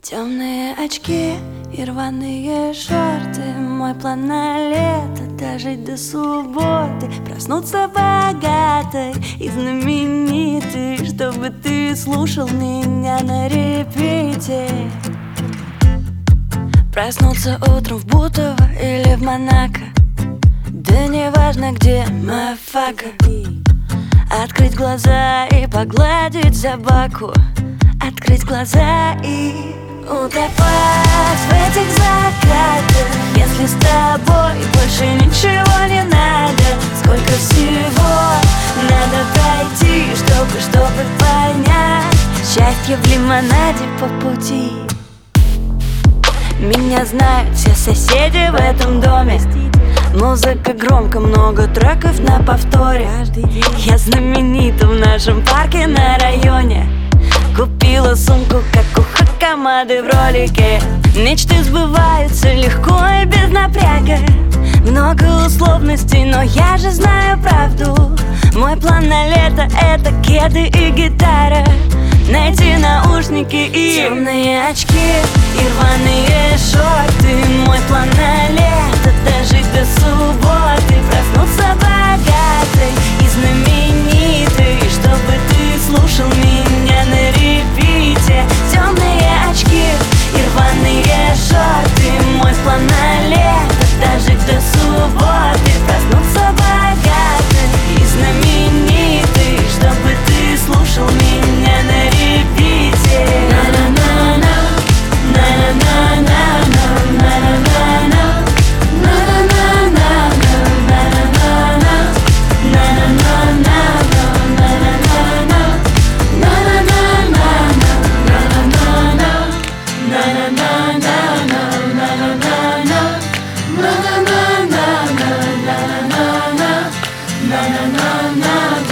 Темные очки и рваные шорты. Мой план на лето дожить до субботы, проснуться богатой и знаменитой, чтобы ты слушал меня на репите. Проснуться утром в Бутово или в Монако, да неважно где, мафака. Открыть глаза и погладить собаку, открыть глаза и утопать в этих закатах. Если с тобой больше ничего не надо, сколько всего надо пройти, чтобы понять счастье в лимонаде по пути. Меня знают все соседи в этом доме. Музыка громко, много треков на повторе. Я знаменита в нашем парке на районе. Купила сумку, как у Хакамады в ролике. Мечты сбываются легко и без напряга. Много условностей, но я же знаю правду. Мой план на лето — это кеды и гитара. Найти наушники и темные очки и рваные шорты. Мой план на лето — дожить до субботы, проснуться богатой и знаменитой, чтобы ты слушал меня на репите. Темные очки и рваные шорты. Мой план на лето — дожить до субботы, проснуться богатой и знаменитой, чтобы ты слушал меня на репите. Na na na na